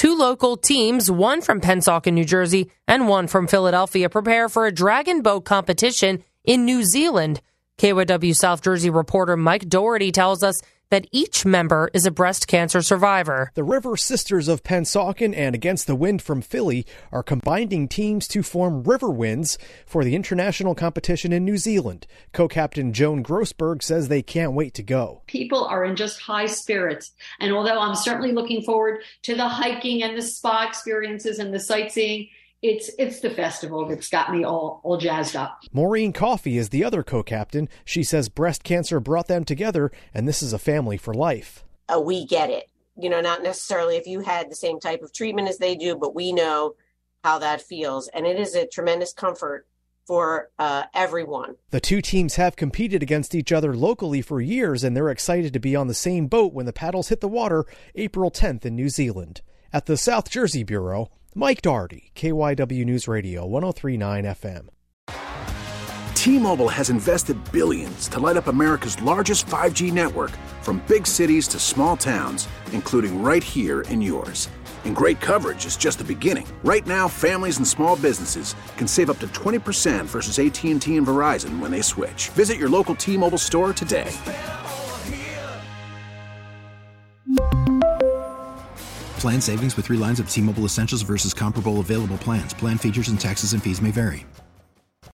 Two local teams, one from Pennsauken, New Jersey, and one from Philadelphia, prepare for a dragon boat competition in New Zealand. KYW South Jersey reporter Mike Doherty tells us that each member is a breast cancer survivor. The River Sisters of Pennsauken and Against the Wind from Philly are combining teams to form River Winds for the international competition in New Zealand. Co-captain Joan Grossberg says they can't wait to go. People are in just high spirits. And although I'm certainly looking forward to the hiking and the spa experiences and the sightseeing, it's the festival that's got me all jazzed up. Maureen Coffey is the other co-captain. She says breast cancer brought them together, and this is a family for life. We get it. Not necessarily if you had the same type of treatment as they do, but we know how that feels. And it is a tremendous comfort for everyone. The two teams have competed against each other locally for years, and they're excited to be on the same boat when the paddles hit the water April 10th in New Zealand. At the South Jersey Bureau, Mike Doherty, KYW News Radio, 103.9 FM. T-Mobile has invested billions to light up America's largest 5G network, from big cities to small towns, including right here in yours. And great coverage is just the beginning. Right now, families and small businesses can save up to 20% versus AT&T and Verizon when they switch. Visit your local T-Mobile store today. Plan savings with 3 lines of T-Mobile Essentials versus comparable available plans. Plan features and taxes and fees may vary.